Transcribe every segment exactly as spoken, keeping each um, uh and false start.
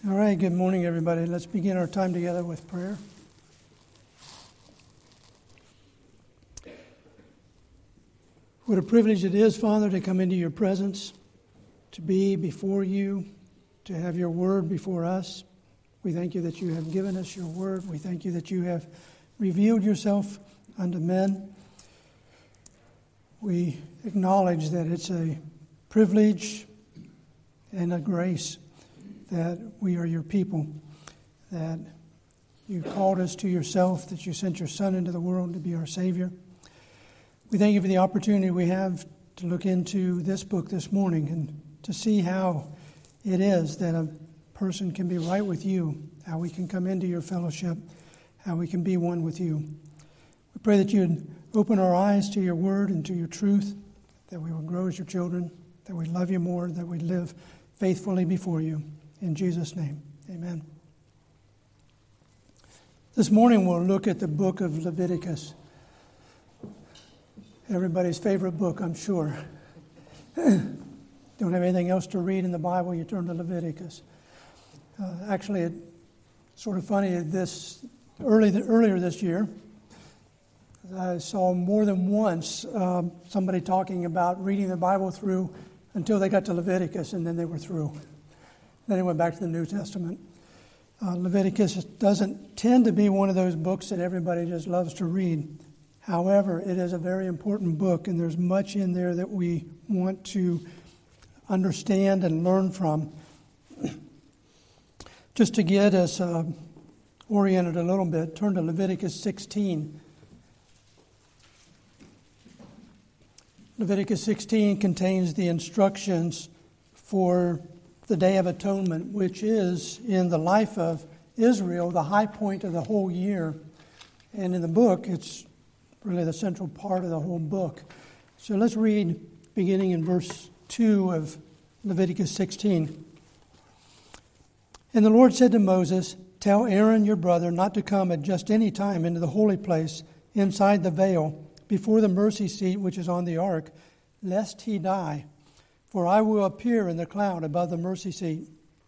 All right, good morning, everybody. Let's begin our time together with prayer. What a privilege it is, Father, to come into your presence, to be before you, to have your word before us. We thank you that you have given us your word. We thank you that you have revealed yourself unto men. We acknowledge that it's a privilege and a grace that we are your people, that you called us to yourself, that you sent your Son into the world to be our Savior. We thank you for the opportunity we have to look into this book this morning and to see how it is that a person can be right with you, how we can come into your fellowship, how we can be one with you. We pray that you'd open our eyes to your word and to your truth, that we will grow as your children, that we love you more, that we live faithfully before you. In Jesus' name, amen. This morning we'll look at the book of Leviticus. Everybody's favorite book, I'm sure. Don't have anything else to read in the Bible, you turn to Leviticus. Uh, actually, it's sort of funny, this early earlier this year, I saw more than once um, somebody talking about reading the Bible through until they got to Leviticus, and then they were through. Then he went back to the New Testament. Uh, Leviticus doesn't tend to be one of those books that everybody just loves to read. However, it is a very important book, and there's much in there that we want to understand and learn from. Just to get us uh, oriented a little bit, turn to Leviticus sixteen. Leviticus sixteen contains the instructions for the Day of Atonement, which is, in the life of Israel, the high point of the whole year. And in the book, it's really the central part of the whole book. So let's read, beginning in verse two of Leviticus sixteen. And the Lord said to Moses, "Tell Aaron your brother not to come at just any time into the holy place inside the veil, before the mercy seat which is on the ark, lest he die. For I will appear in the cloud above the mercy seat.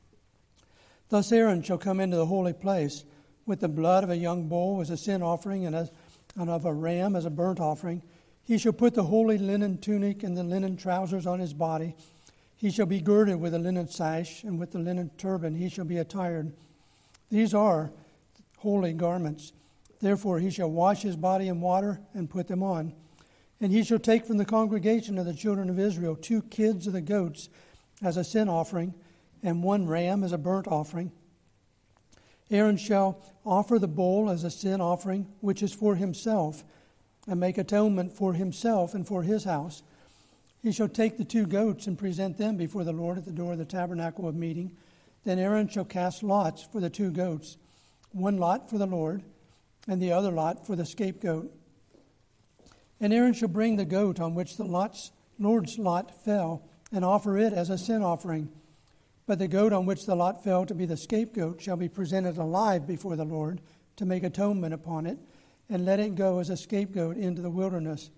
Thus Aaron shall come into the holy place with the blood of a young bull as a sin offering and, as, and of a ram as a burnt offering. He shall put the holy linen tunic and the linen trousers on his body. He shall be girded with a linen sash, and with the linen turban he shall be attired. These are holy garments. Therefore he shall wash his body in water and put them on. And he shall take from the congregation of the children of Israel two kids of the goats as a sin offering, and one ram as a burnt offering. Aaron shall offer the bull as a sin offering, which is for himself, and make atonement for himself and for his house. He shall take the two goats and present them before the Lord at the door of the tabernacle of meeting. Then Aaron shall cast lots for the two goats, one lot for the Lord, and the other lot for the scapegoat. And Aaron shall bring the goat on which the lot's, Lord's lot fell, and offer it as a sin offering. But the goat on which the lot fell to be the scapegoat shall be presented alive before the Lord to make atonement upon it, and let it go as a scapegoat into the wilderness.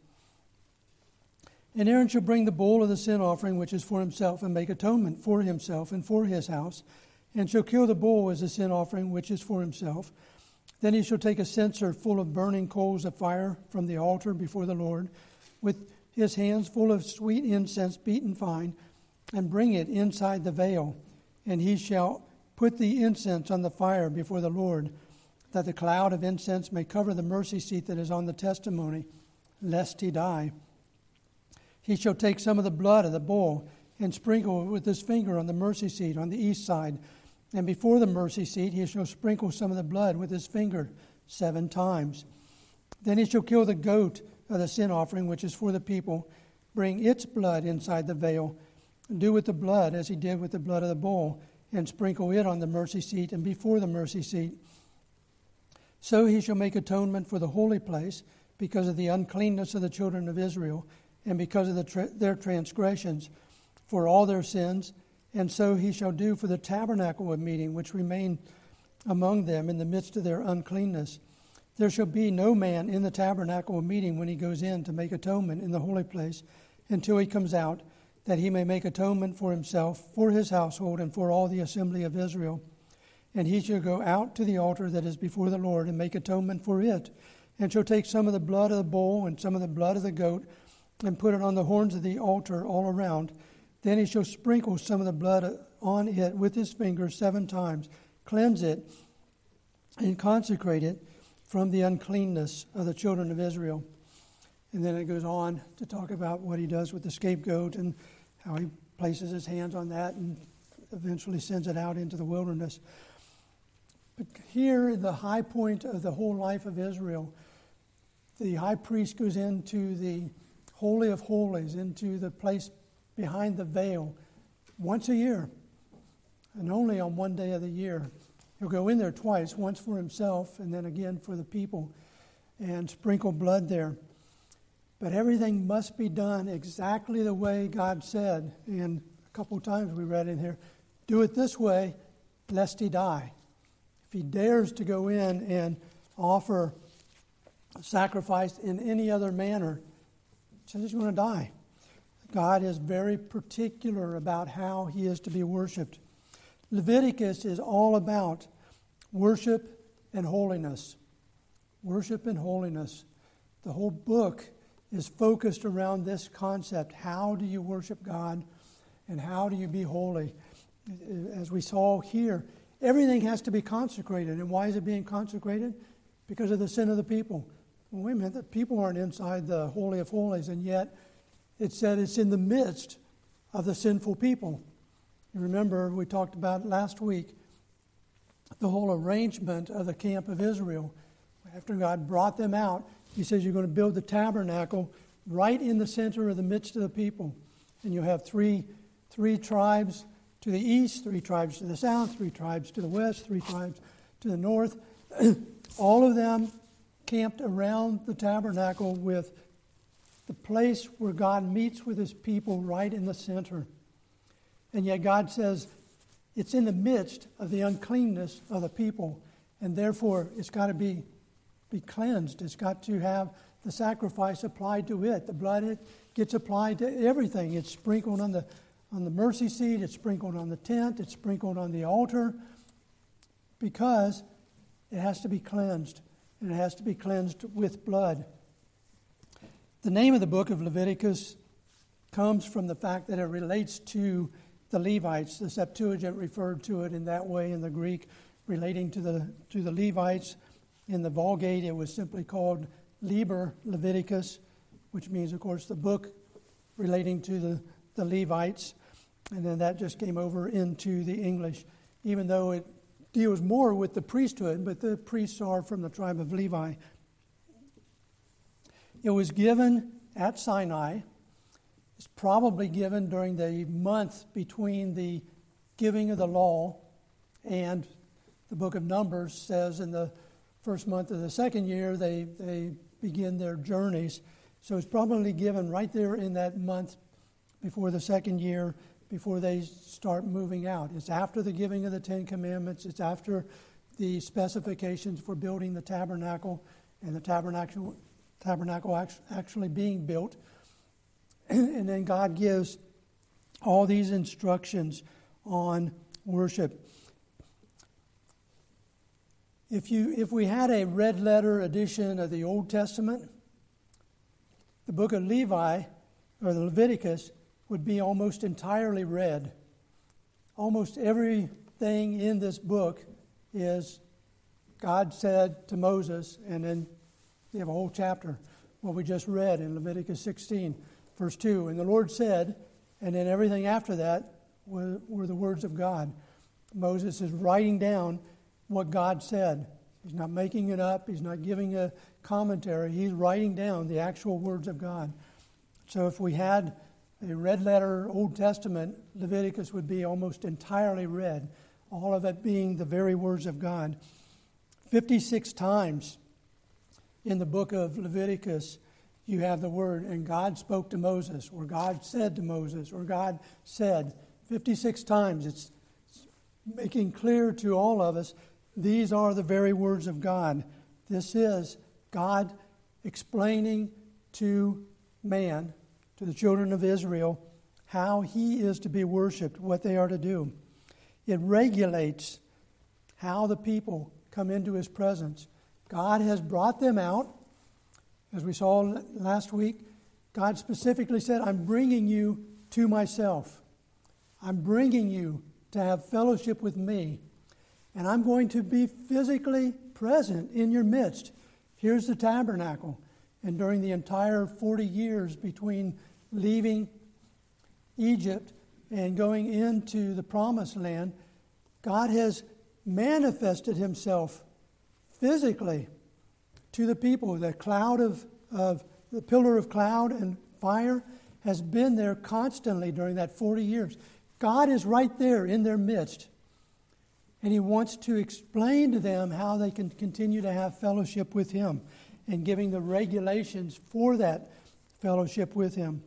And Aaron shall bring the bull of the sin offering which is for himself, and make atonement for himself and for his house, and shall kill the bull as a sin offering which is for himself. Then he shall take a censer full of burning coals of fire from the altar before the Lord, with his hands full of sweet incense beaten fine, and bring it inside the veil. And he shall put the incense on the fire before the Lord, that the cloud of incense may cover the mercy seat that is on the testimony, lest he die. He shall take some of the blood of the bull and sprinkle it with his finger on the mercy seat on the east side. And before the mercy seat he shall sprinkle some of the blood with his finger seven times. Then he shall kill the goat of the sin offering, which is for the people, bring its blood inside the veil, and do with the blood as he did with the blood of the bull, and sprinkle it on the mercy seat and before the mercy seat. So he shall make atonement for the holy place because of the uncleanness of the children of Israel, and because of the tra- their transgressions, for all their sins. And so he shall do for the tabernacle of meeting, which remain among them in the midst of their uncleanness. There shall be no man in the tabernacle of meeting when he goes in to make atonement in the holy place, until he comes out, that he may make atonement for himself, for his household, and for all the assembly of Israel. And he shall go out to the altar that is before the Lord and make atonement for it, and shall take some of the blood of the bull and some of the blood of the goat, and put it on the horns of the altar all around. Then he shall sprinkle some of the blood on it with his finger seven times, cleanse it, and consecrate it from the uncleanness of the children of Israel. And then it goes on to talk about what he does with the scapegoat and how he places his hands on that and eventually sends it out into the wilderness. But here, the high point of the whole life of Israel, the high priest goes into the Holy of Holies, into the place behind the veil, once a year, and only on one day of the year. He'll go in there twice, once for himself and then again for the people, and sprinkle blood there. But everything must be done exactly the way God said. And a couple of times we read in here, do it this way, lest he die. If he dares to go in and offer sacrifice in any other manner, he says he's going to die. God is very particular about how he is to be worshipped. Leviticus is all about worship and holiness. Worship and holiness. The whole book is focused around this concept. How do you worship God, and how do you be holy? As we saw here, everything has to be consecrated. And why is it being consecrated? Because of the sin of the people. Well, wait a minute, the people aren't inside the Holy of Holies, and yet it said it's in the midst of the sinful people. You remember we talked about last week the whole arrangement of the camp of Israel. After God brought them out, he says you're going to build the tabernacle right in the center of the midst of the people. And you have three, three tribes to the east, three tribes to the south, three tribes to the west, three tribes to the north. All of them camped around the tabernacle with the place where God meets with his people right in the center. And yet God says it's in the midst of the uncleanness of the people, and therefore it's got to be, be cleansed. It's got to have the sacrifice applied to it. The blood it gets applied to everything. It's sprinkled on the on the mercy seat, it's sprinkled on the tent, it's sprinkled on the altar, because it has to be cleansed, and it has to be cleansed with blood. The name of the book of Leviticus comes from the fact that it relates to the Levites. The Septuagint referred to it in that way in the Greek, relating to the to the Levites. In the Vulgate, it was simply called Liber Leviticus, which means, of course, the book relating to the, the Levites. And then that just came over into the English, even though it deals more with the priesthood, but the priests are from the tribe of Levi. It was given at Sinai. It's probably given during the month between the giving of the law and the book of Numbers says in the first month of the second year they, they begin their journeys. So it's probably given right there in that month before the second year, before they start moving out. It's after the giving of the Ten Commandments. It's after the specifications for building the tabernacle and the tabernacle, tabernacle actually being built. And then God gives all these instructions on worship. If you, if we had a red letter edition of the Old Testament, the book of Levi, or the Leviticus, would be almost entirely red. Almost everything in this book is God said to Moses, and then you have a whole chapter, what we just read in Leviticus sixteen, verse two. And the Lord said, and then everything after that were, were the words of God. Moses is writing down what God said. He's not making it up. He's not giving a commentary. He's writing down the actual words of God. So if we had a red letter Old Testament, Leviticus would be almost entirely red, all of it being the very words of God. fifty-six times in the book of Leviticus, you have the word, and God spoke to Moses, or God said to Moses, or God said. fifty-six times. It's making clear to all of us, these are the very words of God. This is God explaining to man, to the children of Israel, how he is to be worshipped, what they are to do. It regulates how the people come into his presence. God has brought them out. As we saw last week, God specifically said, I'm bringing you to myself. I'm bringing you to have fellowship with me. And I'm going to be physically present in your midst. Here's the tabernacle. And during the entire forty years between leaving Egypt and going into the promised land, God has manifested himself physically to the people. The cloud of, of the pillar of cloud and fire has been there constantly during that forty years. God is right there in their midst. And he wants to explain to them how they can continue to have fellowship with him and giving the regulations for that fellowship with him.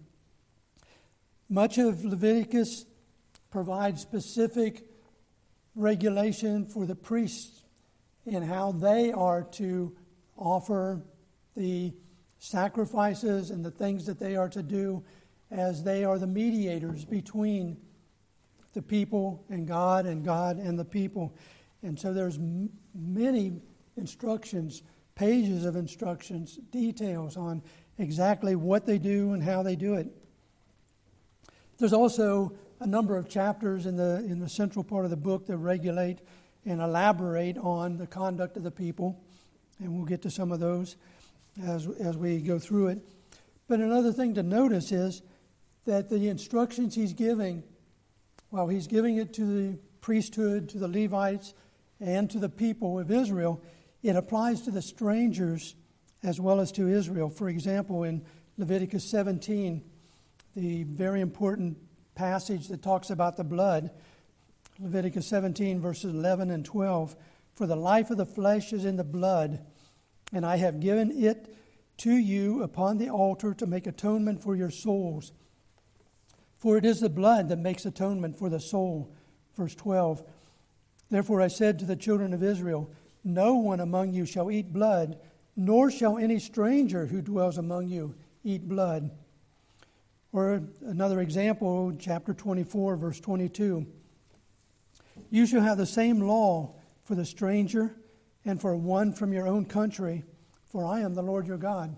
Much of Leviticus provides specific regulation for the priests in how they are to offer the sacrifices and the things that they are to do, as they are the mediators between the people and God and God and the people. And so there's m- many instructions, pages of instructions, details on exactly what they do and how they do it. There's also a number of chapters in the in the central part of the book that regulate and elaborate on the conduct of the people, and we'll get to some of those as as we go through it. But another thing to notice is that the instructions he's giving, while he's giving it to the priesthood, to the Levites, and to the people of Israel, it applies to the strangers as well as to Israel. For example, in Leviticus seventeen, the very important passage that talks about the blood, Leviticus seventeen, verses eleven and twelve, for the life of the flesh is in the blood, and I have given it to you upon the altar to make atonement for your souls. For it is the blood that makes atonement for the soul. Verse twelve, therefore I said to the children of Israel, no one among you shall eat blood, nor shall any stranger who dwells among you eat blood. Or another example, chapter twenty-four, verse twenty-two. You shall have the same law for the stranger and for one from your own country, for I am the Lord your God.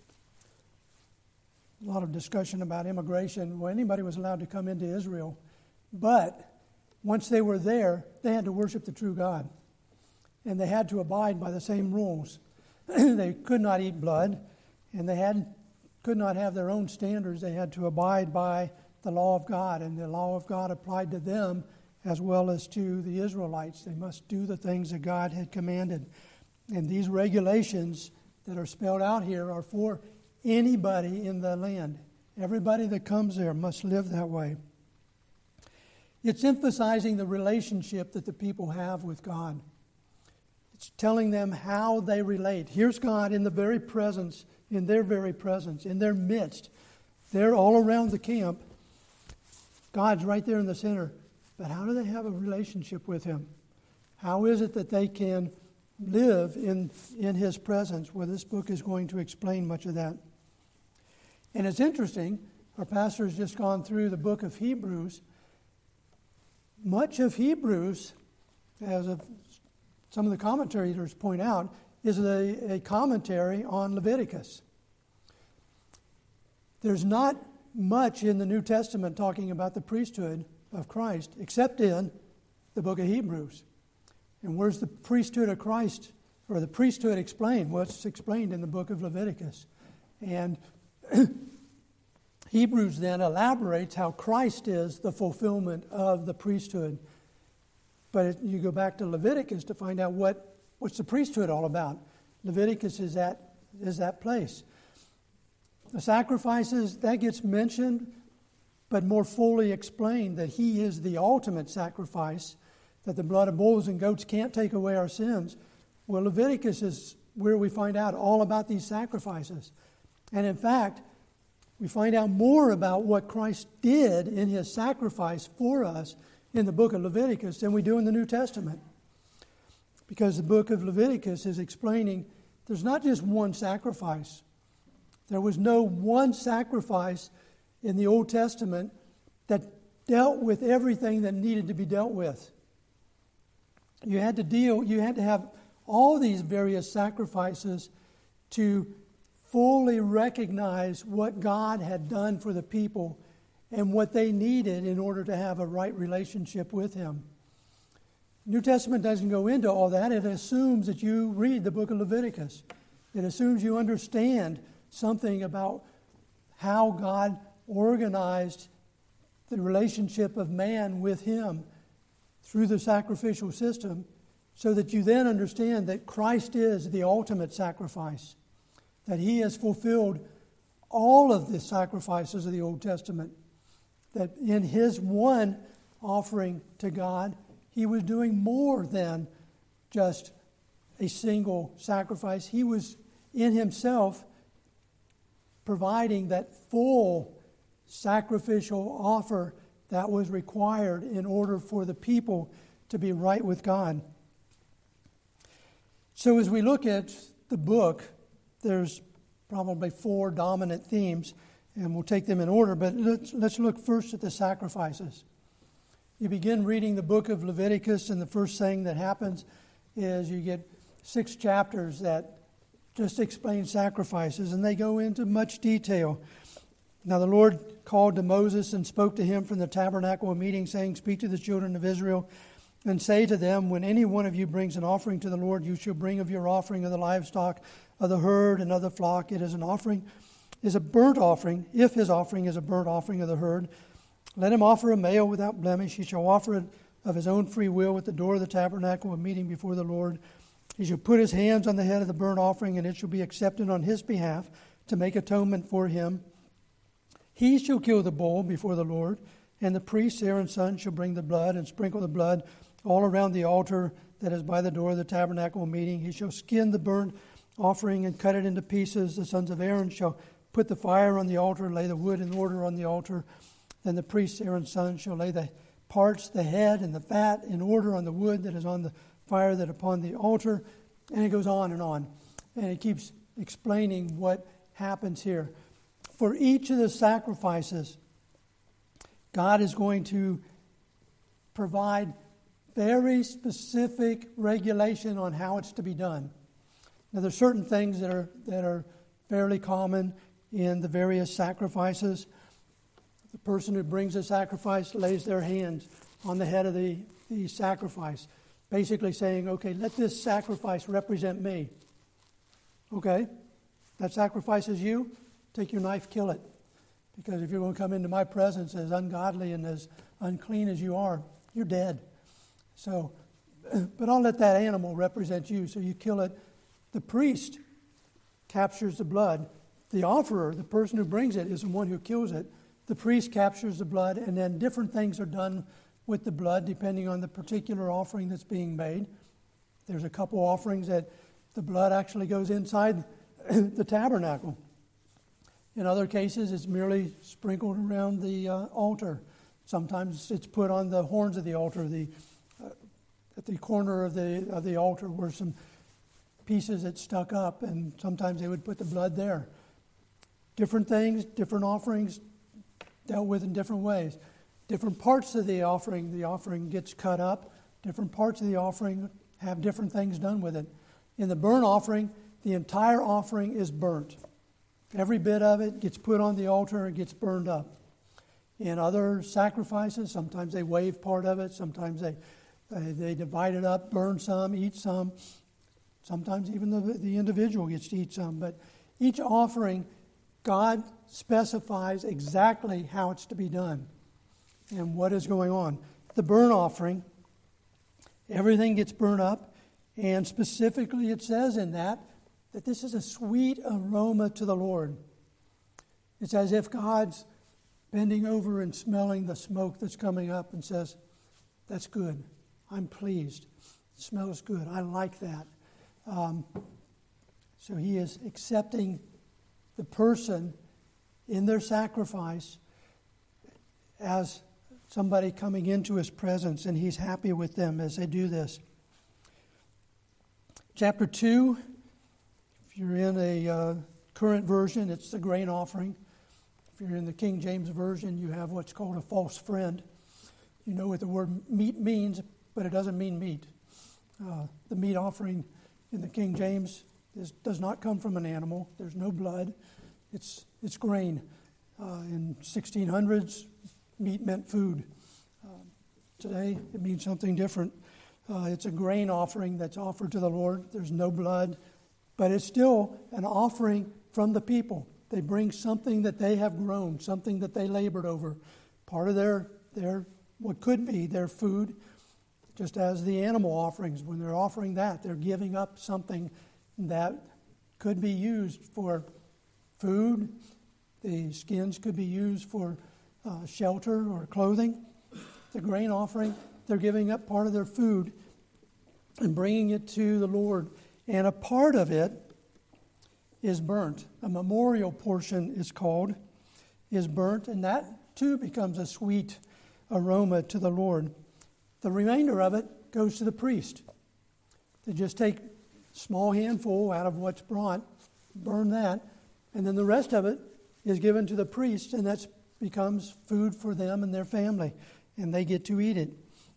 A lot of discussion about immigration. Well, anybody was allowed to come into Israel, but once they were there, they had to worship the true God, and they had to abide by the same rules. They could not eat blood, and they had could not have their own standards. They had to abide by the law of God, and the law of God applied to them as well as to the Israelites. They must do the things that God had commanded. And these regulations that are spelled out here are for anybody in the land. Everybody that comes there must live that way. It's emphasizing the relationship that the people have with God. It's telling them how they relate. Here's God in the very presence, in their very presence, in their midst. They're all around the camp. God's right there in the center. But how do they have a relationship with him? How is it that they can live in, in his presence? Well, this book is going to explain much of that. And it's interesting, our pastor has just gone through the book of Hebrews. Much of Hebrews, as of some of the commentators point out, is a, a commentary on Leviticus. There's not much in the New Testament talking about the priesthood of Christ, except in the book of Hebrews. And where's the priesthood of Christ, or the priesthood explained? Well, it's explained in the book of Leviticus. And Hebrews then elaborates how Christ is the fulfillment of the priesthood. But it, you go back to Leviticus to find out what, what's the priesthood all about. Leviticus is that, is that place. The sacrifices, that gets mentioned, but more fully explained that he is the ultimate sacrifice, that the blood of bulls and goats can't take away our sins. Well, Leviticus is where we find out all about these sacrifices. And in fact, we find out more about what Christ did in his sacrifice for us in the book of Leviticus than we do in the New Testament. Because the book of Leviticus is explaining there's not just one sacrifice. There was no one sacrifice in the Old Testament that dealt with everything that needed to be dealt with. You had to deal, you had to have all these various sacrifices to fully recognize what God had done for the people and what they needed in order to have a right relationship with Him. New Testament doesn't go into all that. It assumes that you read the book of Leviticus. It assumes you understand something about how God organized the relationship of man with Him through the sacrificial system, so that you then understand that Christ is the ultimate sacrifice, that He has fulfilled all of the sacrifices of the Old Testament, that in His one offering to God, He was doing more than just a single sacrifice. He was in Himself providing that full sacrificial offer that was required in order for the people to be right with God. So as we look at the book, there's probably four dominant themes, and we'll take them in order, but let's, let's look first at the sacrifices. You begin reading the book of Leviticus, and the first thing that happens is you get six chapters that just explain sacrifices, and they go into much detail. Now the Lord called to Moses and spoke to him from the tabernacle of meeting, saying, "Speak to the children of Israel, and say to them, when any one of you brings an offering to the Lord, you shall bring of your offering of the livestock, of the herd, and of the flock. It is an offering, is a burnt offering. If his offering is a burnt offering of the herd, let him offer a male without blemish. He shall offer it of his own free will at the door of the tabernacle of meeting before the Lord. He shall put his hands on the head of the burnt offering, and it shall be accepted on his behalf to make atonement for him. He shall kill the bull before the Lord, and the priest Aaron's son shall bring the blood and sprinkle the blood all around the altar that is by the door of the tabernacle of meeting. He shall skin the burnt offering and cut it into pieces. The sons of Aaron shall put the fire on the altar, lay the wood in order on the altar. Then the priest Aaron's son shall lay the parts, the head and the fat, in order on the wood that is on the fire that upon the altar." And it goes on and on. And it keeps explaining what happens here. For each of the sacrifices, God is going to provide very specific regulation on how it's to be done. Now, there's certain things that are that are fairly common in the various sacrifices. The person who brings a sacrifice lays their hands on the head of the, the sacrifice, basically saying, "Okay, let this sacrifice represent me." Okay, that sacrifices you. Take your knife, kill it. Because if you're going to come into my presence as ungodly and as unclean as you are, you're dead. So, but I'll let that animal represent you. So you kill it. The priest captures the blood. The offerer, the person who brings it, is the one who kills it. The priest captures the blood, and then different things are done with the blood depending on the particular offering that's being made. There's a couple offerings that the blood actually goes inside the tabernacle. In other cases, it's merely sprinkled around the uh, altar. Sometimes it's put on the horns of the altar, the uh, at the corner of the of the altar were some pieces that stuck up, and sometimes they would put the blood there. Different things, different offerings dealt with in different ways. Different parts of the offering, the offering gets cut up. Different parts of the offering have different things done with it. In the burnt offering, the entire offering is burnt. Every bit of it gets put on the altar and gets burned up. In other sacrifices, sometimes they wave part of it. Sometimes they they, they divide it up, burn some, eat some. Sometimes even the, the individual gets to eat some. But each offering, God specifies exactly how it's to be done and what is going on. The burnt offering, everything gets burned up. And specifically it says in that, that this is a sweet aroma to the Lord. It's as if God's bending over and smelling the smoke that's coming up and says, "That's good. I'm pleased. It smells good. I like that." Um, so he is accepting the person in their sacrifice as somebody coming into his presence, and he's happy with them as they do this. Chapter two, if you're in a uh, current version, it's the grain offering. If you're in the King James Version, you have what's called a false friend. You know what the word meat means, but it doesn't mean meat. Uh, the meat offering in the King James is, does not come from an animal. There's no blood. It's it's grain. Uh, in sixteen hundreds, meat meant food. Uh, today, it means something different. Uh, it's a grain offering that's offered to the Lord. There's no blood, but it's still an offering from the people. They bring something that they have grown, something that they labored over, part of their their what could be their food. Just as the animal offerings, when they're offering that, they're giving up something that could be used for food. The skins could be used for uh, shelter or clothing. The grain offering, they're giving up part of their food and bringing it to the Lord. And a part of it is burnt. A memorial portion is called, is burnt, and that too becomes a sweet aroma to the Lord. The remainder of it goes to the priest. They just take a small handful out of what's brought, burn that, and then the rest of it is given to the priest, and that becomes food for them and their family, and they get to eat it.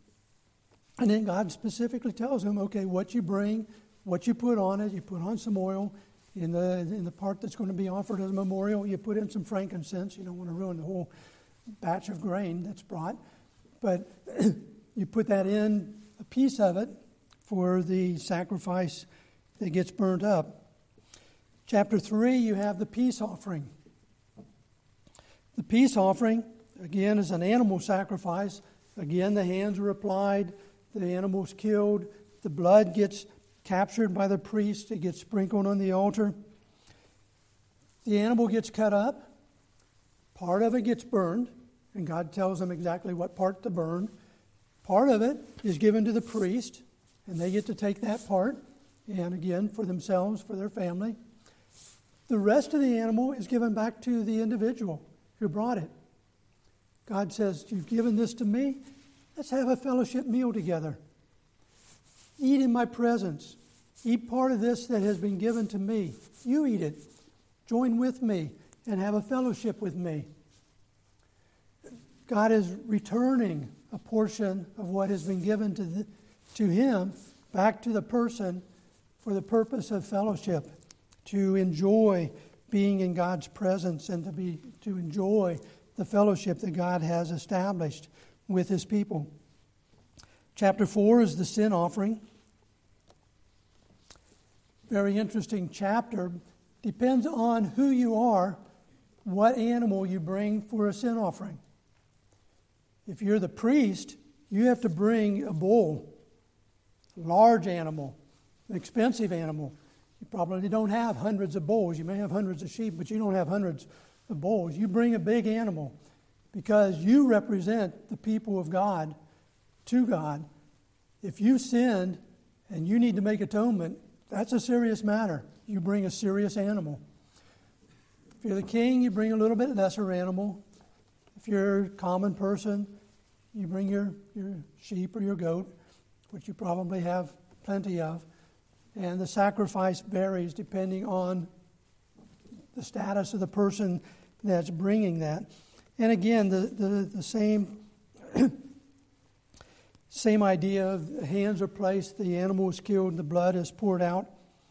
And then God specifically tells them, okay, what you bring, what you put on it, you put on some oil. In the in the part that's going to be offered as a memorial, you put in some frankincense. You don't want to ruin the whole batch of grain that's brought. But you put that in, a piece of it, for the sacrifice that gets burnt up. Chapter three, you have the peace offering. The peace offering, again, is an animal sacrifice. Again, the hands are applied, the animal's killed, the blood gets captured by the priest, it gets sprinkled on the altar. The animal gets cut up, part of it gets burned, and God tells them exactly what part to burn. Part of it is given to the priest, and they get to take that part, and again, for themselves, for their family. The rest of the animal is given back to the individual who brought it. God says, you've given this to me, let's have a fellowship meal together. Eat in my presence. Eat part of this that has been given to me. You eat it. Join with me and have a fellowship with me. God is returning a portion of what has been given to the, to him back to the person for the purpose of fellowship, to enjoy being in God's presence and to be to enjoy the fellowship that God has established with his people. Chapter four is the sin offering. Very interesting chapter. Depends on who you are, what animal you bring for a sin offering. If you're the priest, you have to bring a bull, a large animal, an expensive animal. You probably don't have hundreds of bulls. You may have hundreds of sheep, but you don't have hundreds of bulls. You bring a big animal because you represent the people of God to God. If you sinned and you need to make atonement, that's a serious matter. You bring a serious animal. If you're the king, you bring a little bit lesser animal. If you're a common person, you bring your, your sheep or your goat, which you probably have plenty of. And the sacrifice varies depending on the status of the person that's bringing that. And again, the, the, the same, same idea of the hands are placed, the animal is killed, and the blood is poured out.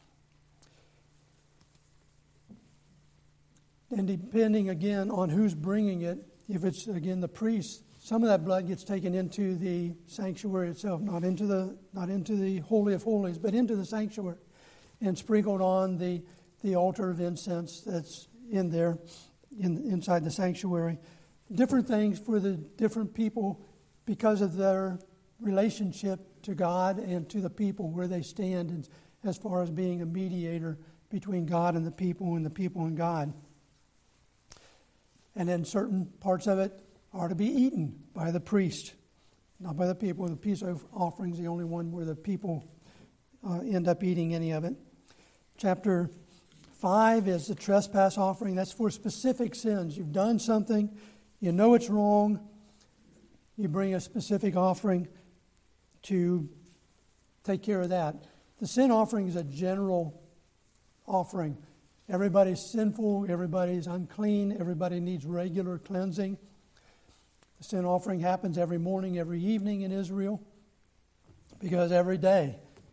And depending, again, on who's bringing it, if it's, again, the priest, some of that blood gets taken into the sanctuary itself, not into the not into the Holy of Holies, but into the sanctuary, and sprinkled on the, the altar of incense that's in there, in inside the sanctuary. Different things for the different people because of their relationship to God and to the people, where they stand as far as being a mediator between God and the people and the people and God. And then certain parts of it are to be eaten by the priest, not by the people. The peace offering is the only one where the people uh, end up eating any of it. Chapter five is the trespass offering. That's for specific sins. You've done something, you know it's wrong, you bring a specific offering to take care of that. The sin offering is a general offering. Everybody's sinful, everybody's unclean, everybody needs regular cleansing. The sin offering happens every morning, every evening in Israel, because every day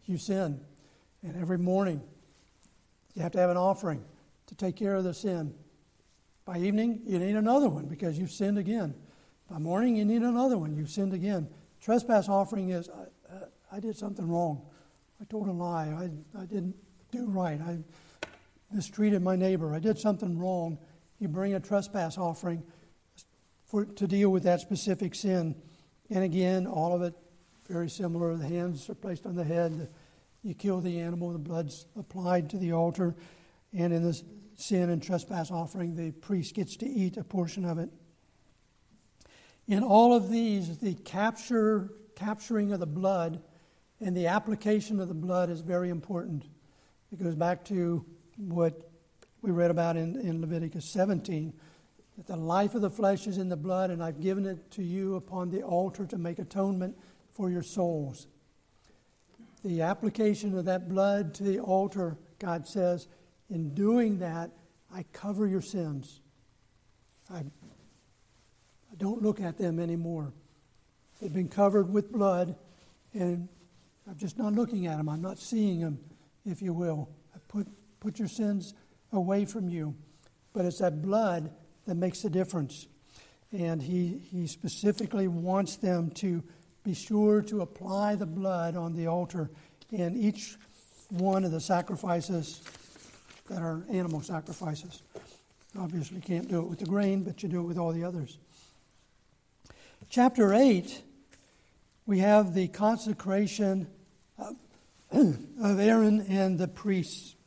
you sin. And every morning, you have to have an offering to take care of the sin. By evening, you need another one because you've sinned again. By morning, you need another one. You've sinned again. Trespass offering is, I, uh, I did something wrong. I told a lie. I, I didn't do right. I mistreated my neighbor. I did something wrong. You bring a trespass offering for, to deal with that specific sin. And again, all of it very similar. The hands are placed on the head. The, you kill the animal. The blood's applied to the altar. And in the sin and trespass offering, the priest gets to eat a portion of it. In all of these, the capture, capturing of the blood and the application of the blood is very important. It goes back to what we read about in, in Leviticus seventeen, that the life of the flesh is in the blood, and I've given it to you upon the altar to make atonement for your souls. The application of that blood to the altar, God says, in doing that, I cover your sins. I, I don't look at them anymore. They've been covered with blood, and I'm just not looking at them. I'm not seeing them, if you will. I put, put your sins away from you. But it's that blood that makes the difference. And he, he specifically wants them to be sure to apply the blood on the altar in each one of the sacrifices that are animal sacrifices. Obviously, you can't do it with the grain, but you do it with all the others. Chapter eight, we have the consecration of, of Aaron and the priests.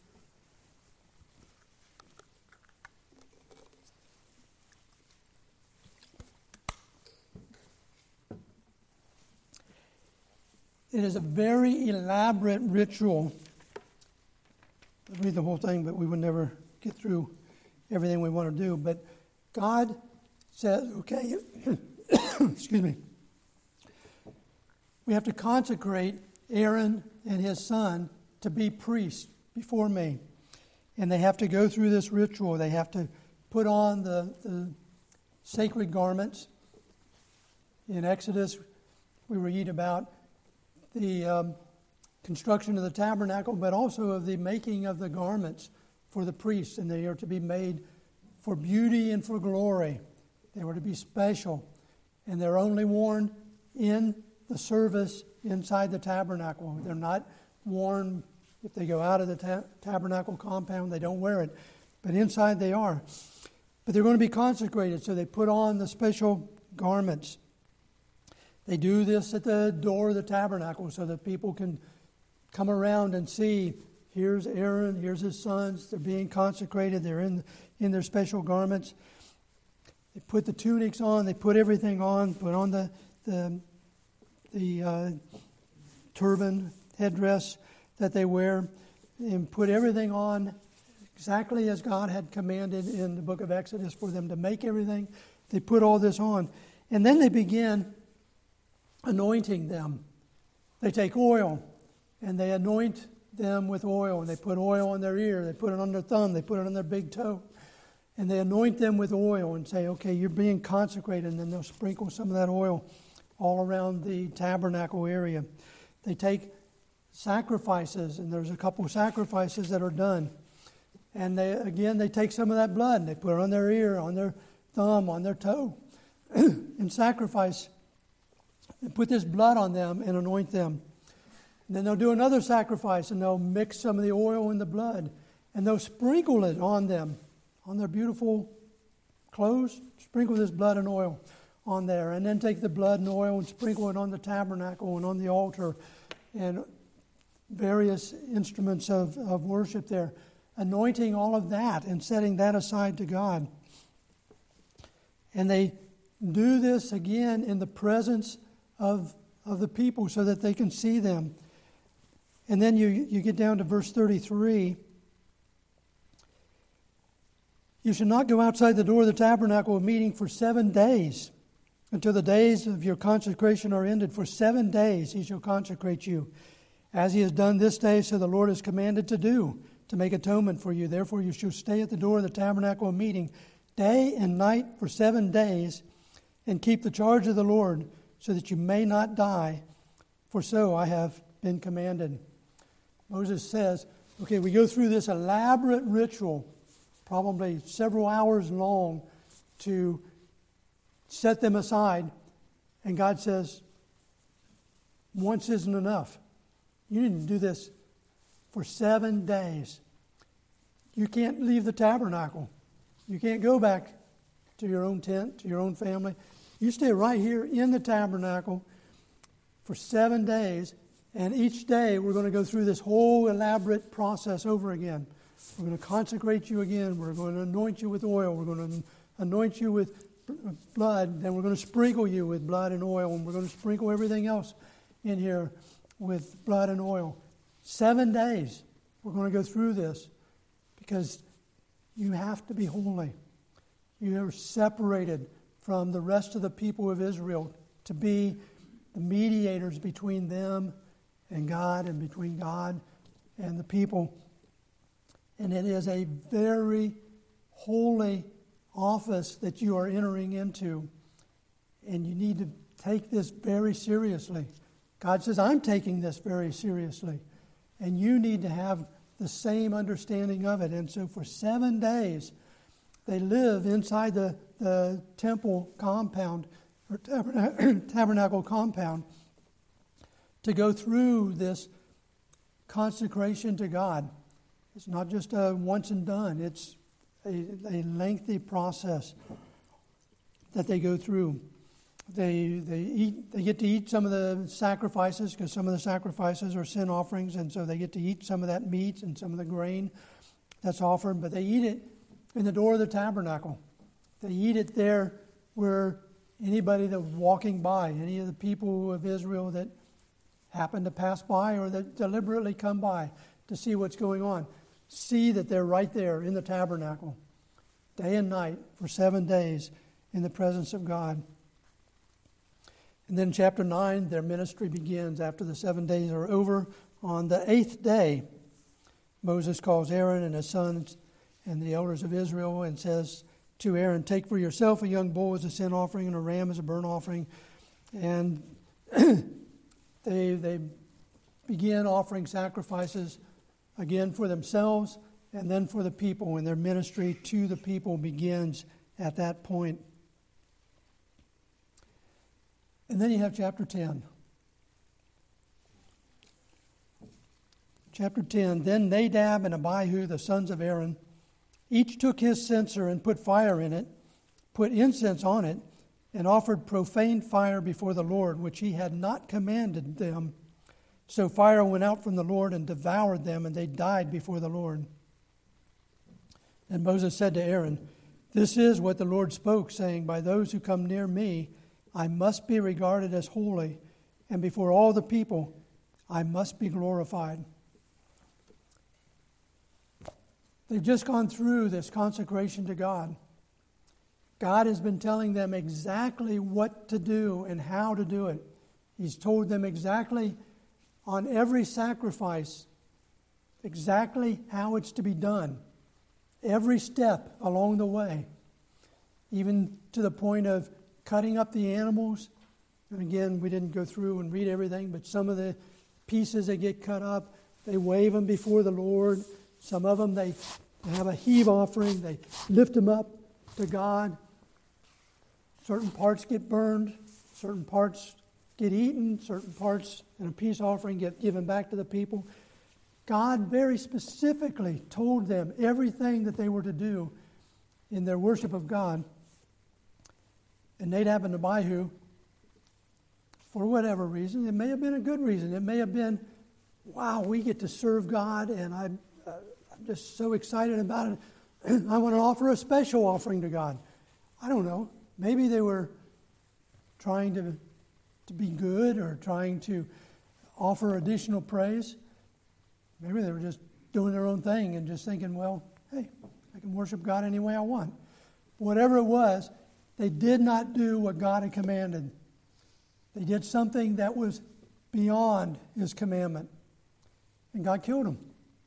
It is a very elaborate ritual. I'll read the whole thing, but we would never get through everything we want to do. But God said, okay, excuse me, we have to consecrate Aaron and his son to be priests before me. And they have to go through this ritual. They have to put on the, the sacred garments. In Exodus, we read about the um, construction of the tabernacle, but also of the making of the garments for the priests. And they are to be made for beauty and for glory. They were to be special. And they're only worn in the service inside the tabernacle. They're not worn if they go out of the ta- tabernacle compound. They don't wear it. But inside they are. But they're going to be consecrated, so they put on the special garments. They do this at the door of the tabernacle so that people can come around and see, here's Aaron, here's his sons. They're being consecrated. They're in, in their special garments. They put the tunics on. They put everything on. Put on the the, the uh, turban, headdress that they wear. And put everything on exactly as God had commanded in the book of Exodus for them to make everything. They put all this on. And then they begin anointing them. They take oil and they anoint them with oil. And they put oil on their ear. They put it on their thumb. They put it on their big toe. And they anoint them with oil and say, okay, you're being consecrated. And then they'll sprinkle some of that oil all around the tabernacle area. They take sacrifices, and there's a couple of sacrifices that are done. And they again, they take some of that blood and they put it on their ear, on their thumb, on their toe, and sacrifice. And put this blood on them and anoint them. And then they'll do another sacrifice and they'll mix some of the oil in the blood. And they'll sprinkle it on them, on their beautiful clothes. Sprinkle this blood and oil on there. And then take the blood and oil and sprinkle it on the tabernacle and on the altar. And various instruments of, of worship there. Anointing all of that and setting that aside to God. And they do this again in the presence of, of the people so that they can see them. And then you, you get down to verse thirty-three. You shall not go outside the door of the tabernacle of meeting for seven days until the days of your consecration are ended. For seven days he shall consecrate you, as he has done this day, so the Lord has commanded to do, to make atonement for you. Therefore you shall stay at the door of the tabernacle of meeting day and night for seven days, and keep the charge of the Lord, so that you may not die, for so I have been commanded. Moses says, okay, we go through this elaborate ritual, probably several hours long, to set them aside. And God says, once isn't enough. You need to do this for seven days. You can't leave the tabernacle. You can't go back to your own tent, to your own family. You stay right here in the tabernacle for seven days, and each day we're going to go through this whole elaborate process over again. We're going to consecrate you again. We're going to anoint you with oil. We're going to anoint you with blood. Then we're going to sprinkle you with blood and oil, and we're going to sprinkle everything else in here with blood and oil. Seven days we're going to go through this because you have to be holy. You are separated from the rest of the people of Israel to be the mediators between them and God and between God and the people. And it is a very holy office that you are entering into. And you need to take this very seriously. God says, I'm taking this very seriously. And you need to have the same understanding of it. And so for seven days, they live inside the, the temple compound, or tabernacle compound, to go through this consecration to God. It's not just a once and done. It's a, a lengthy process that they go through. They they eat. They get to eat some of the sacrifices because some of the sacrifices are sin offerings, and so they get to eat some of that meat and some of the grain that's offered. But they eat it in the door of the tabernacle. They eat it there where anybody that was walking by, any of the people of Israel that happen to pass by or that deliberately come by to see what's going on, see that they're right there in the tabernacle, day and night for seven days in the presence of God. And then chapter nine, their ministry begins after the seven days are over. On the eighth day, Moses calls Aaron and his sons and the elders of Israel and says to Aaron, take for yourself a young bull as a sin offering and a ram as a burnt offering. And they they begin offering sacrifices again for themselves and then for the people. And their ministry to the people begins at that point. And then you have chapter ten. Chapter ten, then Nadab and Abihu, the sons of Aaron, each took his censer and put fire in it, put incense on it, and offered profane fire before the Lord, which he had not commanded them. So fire went out from the Lord and devoured them, and they died before the Lord. And Moses said to Aaron, this is what the Lord spoke, saying, by those who come near me, I must be regarded as holy, and before all the people, I must be glorified. They've just gone through this consecration to God. God has been telling them exactly what to do and how to do it. He's told them exactly on every sacrifice, exactly how it's to be done. Every step along the way, even to the point of cutting up the animals. And again, we didn't go through and read everything, but some of the pieces that get cut up, they wave them before the Lord. Some of them, they, they have a heave offering. They lift them up to God. Certain parts get burned. Certain parts get eaten. Certain parts in a peace offering get given back to the people. God very specifically told them everything that they were to do in their worship of God. And Nadab and Abihu, for whatever reason, it may have been a good reason. It may have been, wow, we get to serve God, and I'm, uh, I'm just so excited about it. I want to offer a special offering to God. I don't know. Maybe they were trying to, to be good or trying to offer additional praise. Maybe they were just doing their own thing and just thinking, well, hey, I can worship God any way I want. Whatever it was, they did not do what God had commanded. They did something that was beyond his commandment. And God killed them.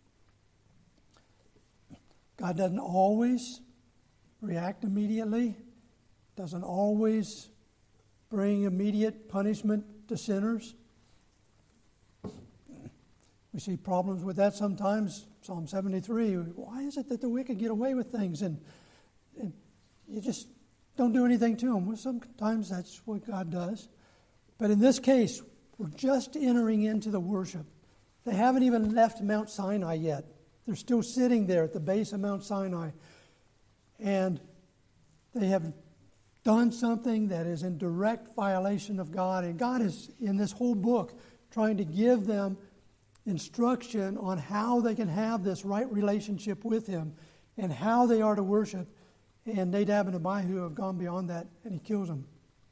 God doesn't always react immediately, doesn't always bring immediate punishment to sinners. We see problems with that sometimes. Psalm seventy-three, why is it that the wicked get away with things and, and you just don't do anything to them? Well, sometimes that's what God does. But in this case, we're just entering into the worship. They haven't even left Mount Sinai yet. They're still sitting there at the base of Mount Sinai. And they have done something that is in direct violation of God. And God is, in this whole book, trying to give them instruction on how they can have this right relationship with Him and how they are to worship. And Nadab and Abihu have gone beyond that, and He kills them.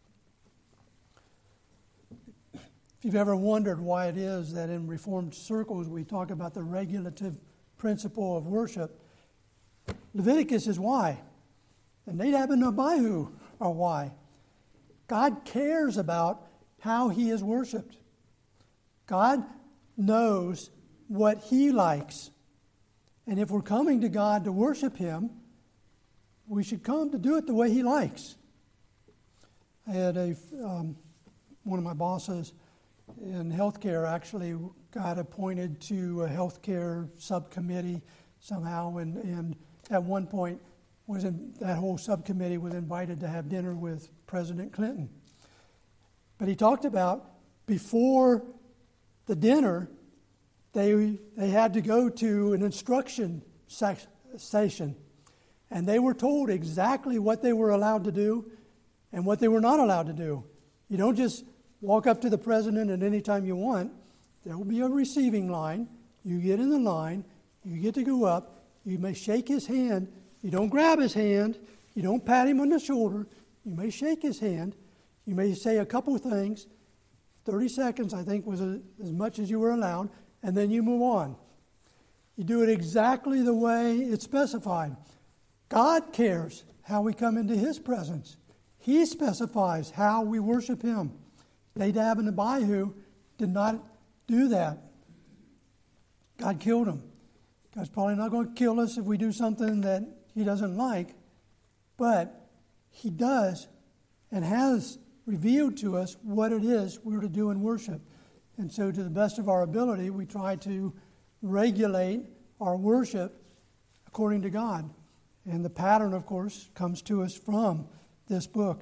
If you've ever wondered why it is that in Reformed circles we talk about the regulative principle of worship, Leviticus is why. And Nadab and Abihu are why. God cares about how He is worshipped. God knows what He likes. And if we're coming to God to worship Him, we should come to do it the way He likes. I had a um, one of my bosses in healthcare actually got appointed to a healthcare subcommittee somehow, and, and at one point was in, that whole subcommittee was invited to have dinner with President Clinton. But he talked about before the dinner, they they had to go to an instruction sec- session, and they were told exactly what they were allowed to do and what they were not allowed to do. You don't just walk up to the president at any time you want. There will be a receiving line. You get in the line. You get to go up. You may shake his hand. You don't grab his hand. You don't pat him on the shoulder. You may shake his hand. You may say a couple of things. thirty seconds, I think, was a, as much as you were allowed, and then you move on. You do it exactly the way it's specified. God cares how we come into His presence. He specifies how we worship Him. Nadab and Abihu did not do that. God killed them. God's probably not going to kill us if we do something that He doesn't like, but He does and has revealed to us what it is we're to do in worship. And so to the best of our ability, we try to regulate our worship according to God. And the pattern, of course, comes to us from this book.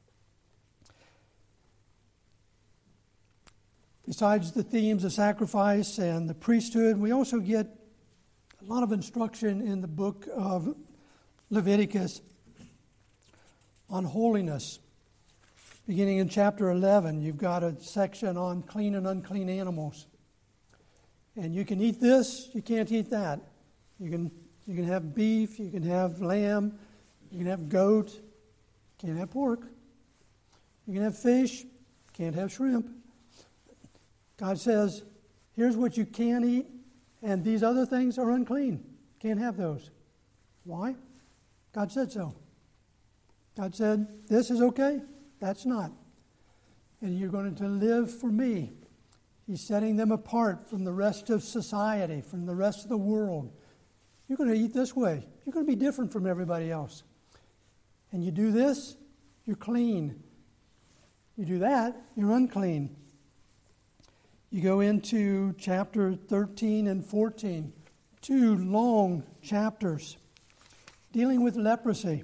Besides the themes of sacrifice and the priesthood, we also get a lot of instruction in the book of Leviticus on holiness. Beginning in chapter eleven, you've got a section on clean and unclean animals. And you can eat this, you can't eat that. You can you can have beef, you can have lamb, you can have goat, can't have pork. You can have fish, can't have shrimp. God says, here's what you can eat, and these other things are unclean. Can't have those. Why? God said so. God said, this is okay, that's not. And you're going to live for me. He's setting them apart from the rest of society, from the rest of the world. You're going to eat this way. You're going to be different from everybody else. And you do this, you're clean. You do that, you're unclean. You go into chapter thirteen and fourteen, two long chapters dealing with leprosy.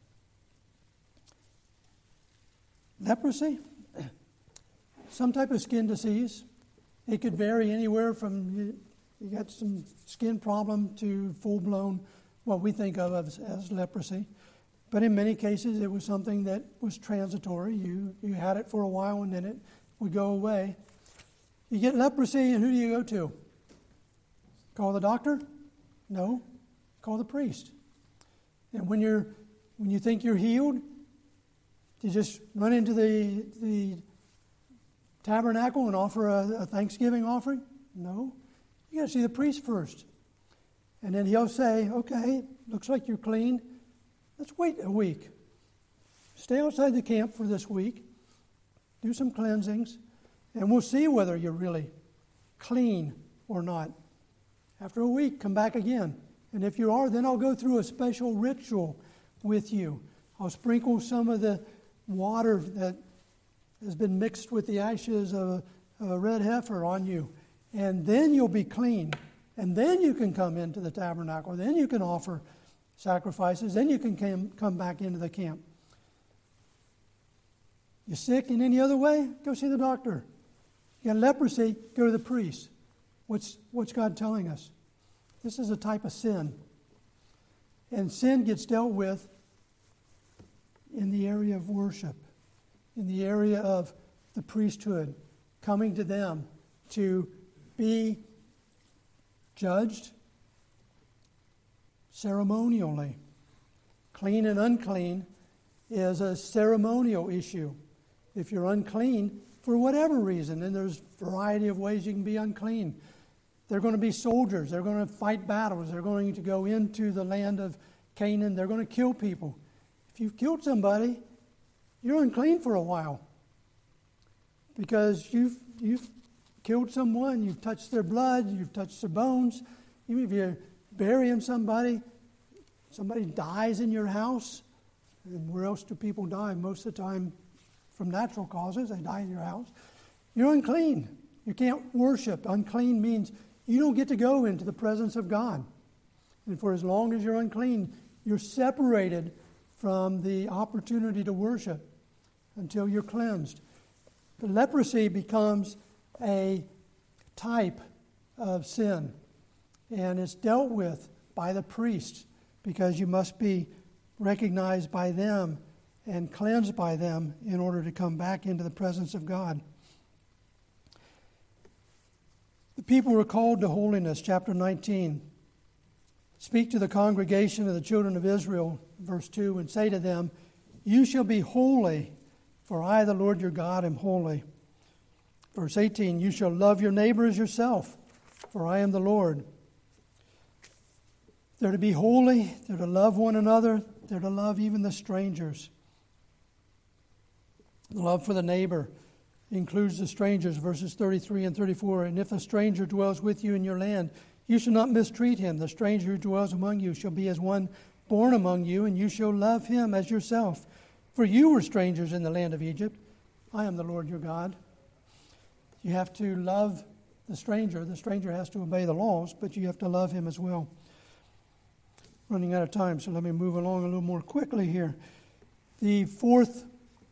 Leprosy, some type of skin disease. It could vary anywhere from you, you got some skin problem to full-blown what we think of as, as leprosy. But in many cases, it was something that was transitory. You you had it for a while and then it would go away. You get leprosy, and who do you go to? Call the doctor? No. Call the priest. And when you're when you think you're healed, do you just run into the the tabernacle and offer a, a Thanksgiving offering? No. You got to see the priest first. And then he'll say, okay, looks like you're clean. Let's wait a week. Stay outside the camp for this week. Do some cleansings. And we'll see whether you're really clean or not. After a week, come back again. And if you are, then I'll go through a special ritual with you. I'll sprinkle some of the water that has been mixed with the ashes of a, of a red heifer on you. and then you'll be clean. And then you can come into the tabernacle. Then you can offer sacrifices. Then you can come, come back into the camp. You're sick in any other way? Go see the doctor. You got leprosy? Go to the priest. What's, what's God telling us? This is a type of sin. And sin gets dealt with in the area of worship, in the area of the priesthood, coming to them to be judged ceremonially. Clean and unclean is a ceremonial issue. If you're unclean, for whatever reason, and there's a variety of ways you can be unclean. They're going to be soldiers. They're going to fight battles. They're going to go into the land of Canaan. They're going to kill people. If you've killed somebody, you're unclean for a while. Because you've, you've killed someone, you've touched their blood, you've touched their bones. Even if you're burying somebody, somebody dies in your house. And where else do people die? Most of the time from natural causes. They die in your house. You're unclean. You can't worship. Unclean means you don't get to go into the presence of God. And for as long as you're unclean, you're separated from the opportunity to worship until you're cleansed. The leprosy becomes a type of sin, and it's dealt with by the priests because you must be recognized by them and cleansed by them in order to come back into the presence of God. The people were called to holiness, chapter nineteen. Speak to the congregation of the children of Israel, verse two, and say to them, you shall be holy, for I, the Lord your God, am holy. Verse eighteen, you shall love your neighbor as yourself, for I am the Lord. They're to be holy, they're to love one another, they're to love even the strangers. The love for the neighbor includes the strangers, verses thirty-three and thirty-four. And if a stranger dwells with you in your land, you shall not mistreat him. The stranger who dwells among you shall be as one born among you, and you shall love him as yourself. For you were strangers in the land of Egypt. I am the Lord your God. You have to love the stranger. The stranger has to obey the laws, but you have to love him as well. Running out of time, so let me move along a little more quickly here. The fourth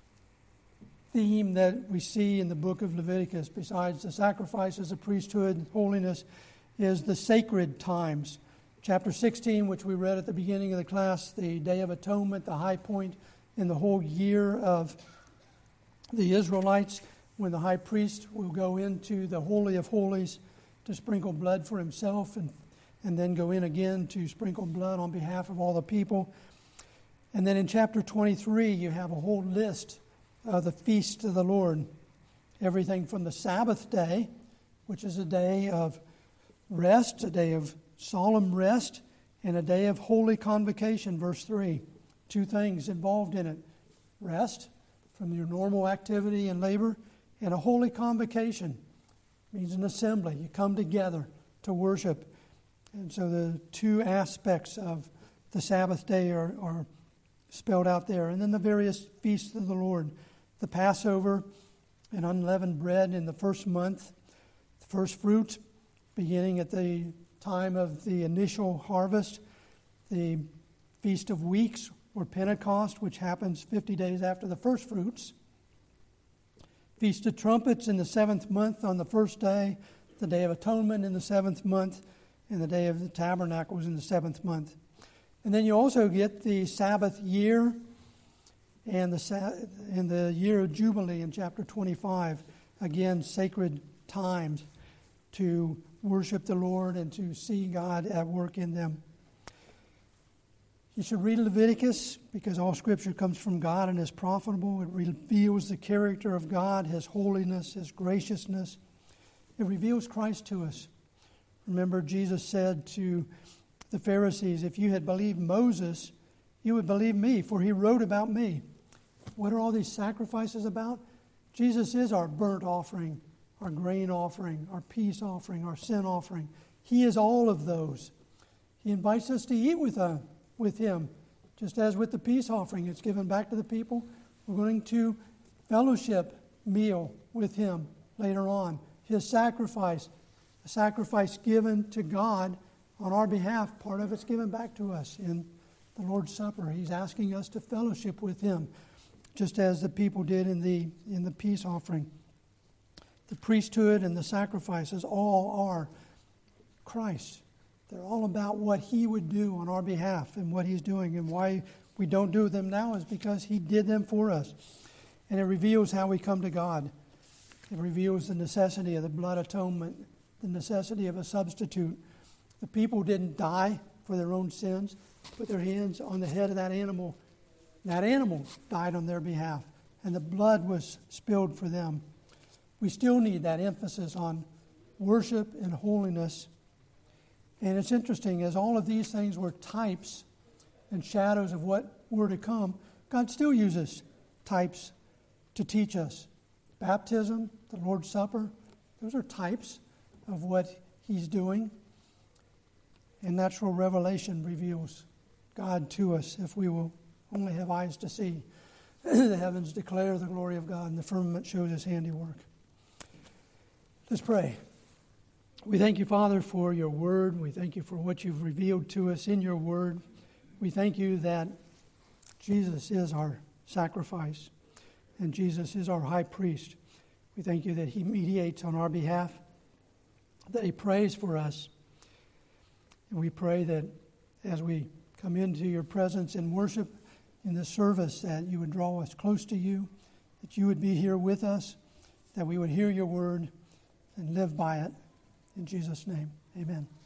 theme that we see in the book of Leviticus, besides the sacrifices, the priesthood, holiness, is the sacred times. Chapter sixteen, which we read at the beginning of the class, the Day of Atonement, the high point in the whole year of the Israelites, when the high priest will go into the Holy of Holies to sprinkle blood for himself and, and then go in again to sprinkle blood on behalf of all the people. And then in chapter twenty-three, you have a whole list of the feasts of the Lord. Everything from the Sabbath day, which is a day of rest, a day of solemn rest, and a day of holy convocation, verse three. Two things involved in it. Rest from your normal activity and labor, and a holy convocation. It means an assembly. You come together to worship. And so the two aspects of the Sabbath day are, are spelled out there. And then the various feasts of the Lord. The Passover and unleavened bread in the first month. The first fruits beginning at the time of the initial harvest. The Feast of Weeks or Pentecost, which happens fifty days after the first fruits. Feast of Trumpets in the seventh month on the first day. The Day of Atonement in the seventh month. And the Day of the Tabernacles in the seventh month. And then you also get the Sabbath year and the, and the year of Jubilee in chapter twenty-five. Again, sacred times to worship the Lord and to see God at work in them. You should read Leviticus because all Scripture comes from God and is profitable. It reveals the character of God, His holiness, His graciousness. It reveals Christ to us. Remember, Jesus said to the Pharisees, if you had believed Moses, you would believe me, for he wrote about me. What are all these sacrifices about? Jesus is our burnt offering, our grain offering, our peace offering, our sin offering. He is all of those. He invites us to eat with, uh, with Him, just as with the peace offering. It's given back to the people. We're going to fellowship meal with Him later on. His sacrifice a sacrifice given to God on our behalf. Part of it's given back to us in the Lord's Supper. He's asking us to fellowship with Him, just as the people did in the in the peace offering. The priesthood and the sacrifices all are Christ. They're all about what He would do on our behalf and what He's doing. And why we don't do them now is because He did them for us. And it reveals how we come to God. It reveals the necessity of the blood atonement, the necessity of a substitute. The people didn't die for their own sins, put their hands on the head of that animal. That animal died on their behalf, and the blood was spilled for them. We still need that emphasis on worship and holiness. And it's interesting, as all of these things were types and shadows of what were to come, God still uses types to teach us. Baptism, the Lord's Supper, those are types of what He's doing. And natural revelation reveals God to us if we will only have eyes to see. The heavens declare the glory of God, and the firmament shows His handiwork. Let's pray. We thank You, Father, for Your word. We thank You for what You've revealed to us in Your word. We thank You that Jesus is our sacrifice, and Jesus is our high priest. We thank You that He mediates on our behalf, that He prays for us. And we pray that as we come into Your presence in worship in this service, that You would draw us close to You, that You would be here with us, that we would hear Your word and live by it. In Jesus' name, amen.